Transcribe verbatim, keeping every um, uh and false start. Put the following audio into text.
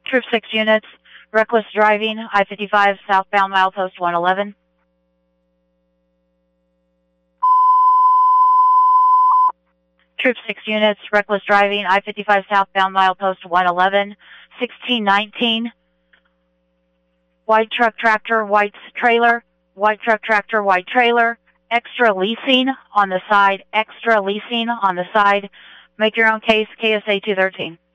Troop six units, reckless driving, I fifty-five, southbound milepost one eleven. Troop six units, reckless driving, I fifty-five, southbound milepost one eleven, sixteen nineteen. White truck tractor, white trailer, white truck tractor, white trailer, extra leasing on the side, extra leasing on the side. Make your own case, K S A two thirteen.